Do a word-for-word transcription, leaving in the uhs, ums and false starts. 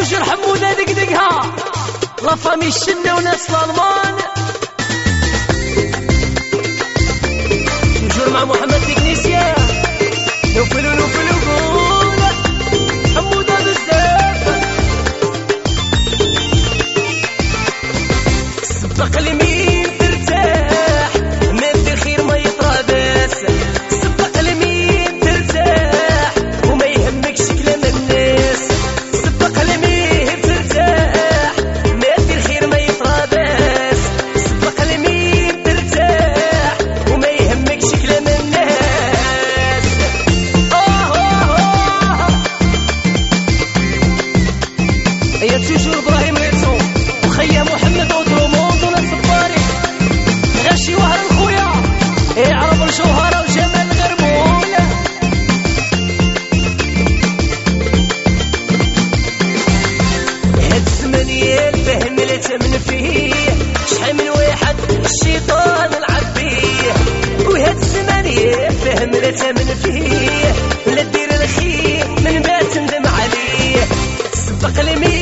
توجور حمودة دقدقها لا فامي الشنة وناس الألمان توجور مع محمد تكنيسيا نوفلو نوفلو قول حمودة بزاف سبق لمين ترتاح ما دير خير ما يطراباس سبق لمين ترتاح وما يهمكش كلام الناس سبق لمين ترتاح ما دير خير ما يطراباس سبق لمين ترتاح وما يهمكش كلام الناس آه آه آه يا توجور إبراهيم ريتو وخيا محمد ودروموند وناس الطاري غاشي وهر الخويا يعرف الجوهرة وجمال غرمولة هاد الزمن يالفهم لا تمن فيه شحال من واحد الشيطان لعب بيه وهاد الزمن يالفهم لا تمن فيه لا دير الخير من بعد تندم عليه سبق لمين